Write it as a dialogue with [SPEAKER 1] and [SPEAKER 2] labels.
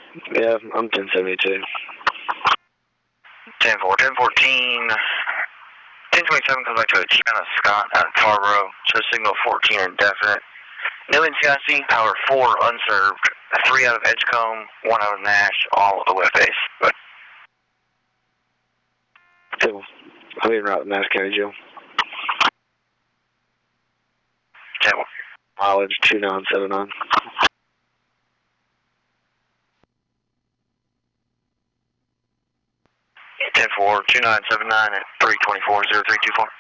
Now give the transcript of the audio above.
[SPEAKER 1] Yeah, I'm 1072.
[SPEAKER 2] 10-4, 1014. 1027 comes back to a China Scott out of Tarboro. Show signal 14 indefinite. No NCIC, power 4 unserved. 3 out of Edgecombe, 1 out of Nash, all OF base. But
[SPEAKER 1] Cool. I'm en route to Nash County Jail.
[SPEAKER 2] 10-4.
[SPEAKER 1] Mileage 2979.
[SPEAKER 2] Ten 4, 2979 at 324-0324.